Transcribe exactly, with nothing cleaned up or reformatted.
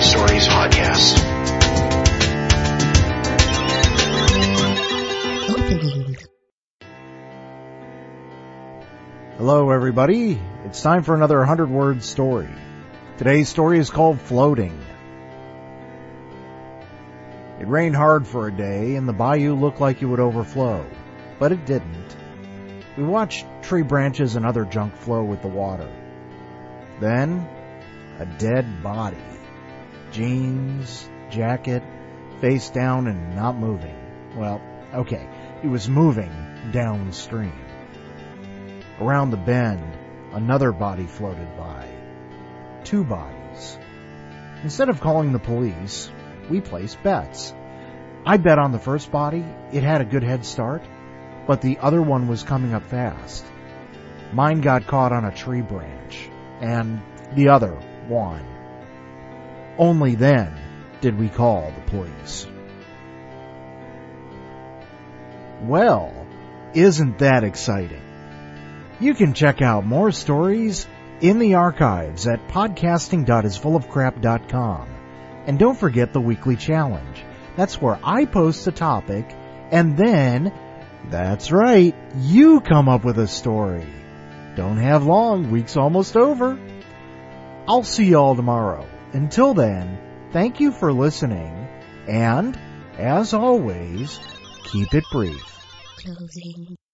Stories podcast. Opening. Hello, everybody. It's time for another one hundred word story. Today's story is called Floating. It rained hard for a day, and the bayou looked like it would overflow, but it didn't. We watched tree branches and other junk flow with the water. Then, a dead body. Jeans, jacket, face down and not moving. Well, okay, it was moving downstream. Around the bend, another body floated by. Two bodies. Instead of calling the police, we placed bets. I bet on the first body, it had a good head start, but the other one was coming up fast. Mine got caught on a tree branch, and the other won. Only then did we call the police. Well, isn't that exciting? You can check out more stories in the archives at podcasting dot is full of crap dot com. And don't forget the weekly challenge. That's where I post a topic, and then, that's right, you come up with a story. Don't have long, week's almost over. I'll see you all tomorrow. Until then, thank you for listening, and, as always, keep it brief. Closing.